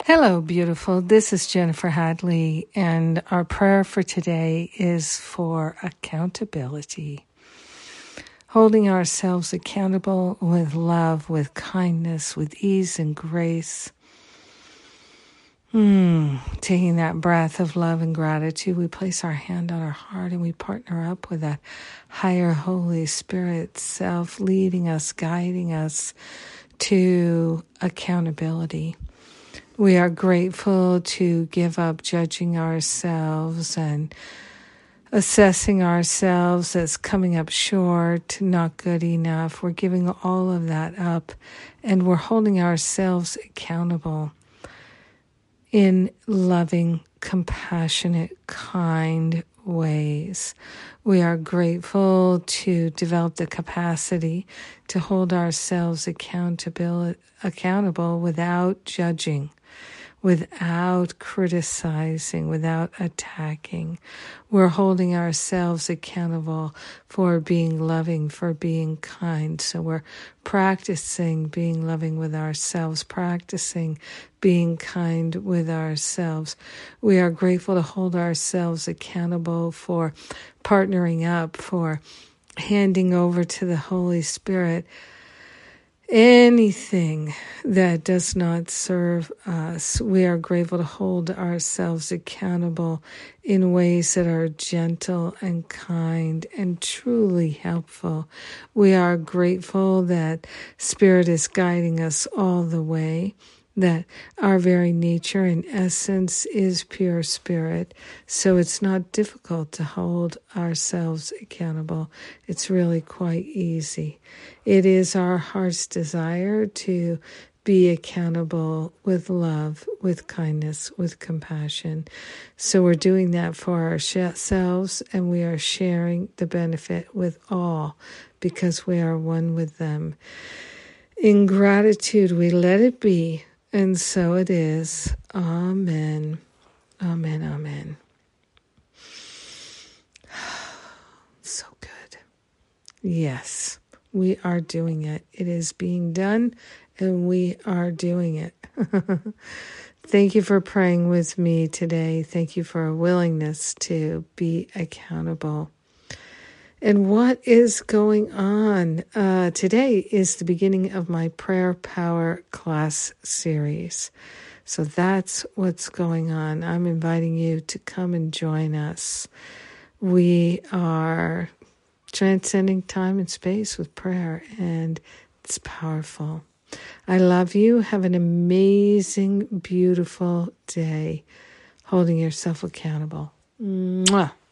Hello, beautiful. This is Jennifer Hadley, and our prayer for today is for accountability. Holding ourselves accountable with love, with kindness, with ease and grace. Taking that breath of love and gratitude, we place our hand on our heart and we partner up with that higher Holy Spirit self leading us, guiding us to accountability. We are grateful to give up judging ourselves and assessing ourselves as coming up short, not good enough. We're giving all of that up, and we're holding ourselves accountable in loving, compassionate, kind ways. We are grateful to develop the capacity to hold ourselves accountable without judging, without criticizing, without attacking. We're holding ourselves accountable for being loving, for being kind. So we're practicing being loving with ourselves, practicing being kind with ourselves. We are grateful to hold ourselves accountable for partnering up, for handing over to the Holy Spirit anything that does not serve us. We are grateful to hold ourselves accountable in ways that are gentle and kind and truly helpful. We are grateful that Spirit is guiding us all the way, that our very nature and essence is pure spirit. So it's not difficult to hold ourselves accountable. It's really quite easy. It is our heart's desire to be accountable with love, with kindness, with compassion. So we're doing that for ourselves, and we are sharing the benefit with all because we are one with them. In gratitude, we let it be. And so it is. Amen. Amen. Amen. So good. Yes, we are doing it. It is being done, and we are doing it. Thank you for praying with me today. Thank you for a willingness to be accountable. And what is going on? Today is the beginning of my Prayer Power class series. So that's what's going on. I'm inviting you to come and join us. We are transcending time and space with prayer, and it's powerful. I love you. Have an amazing, beautiful day, holding yourself accountable. Mwah.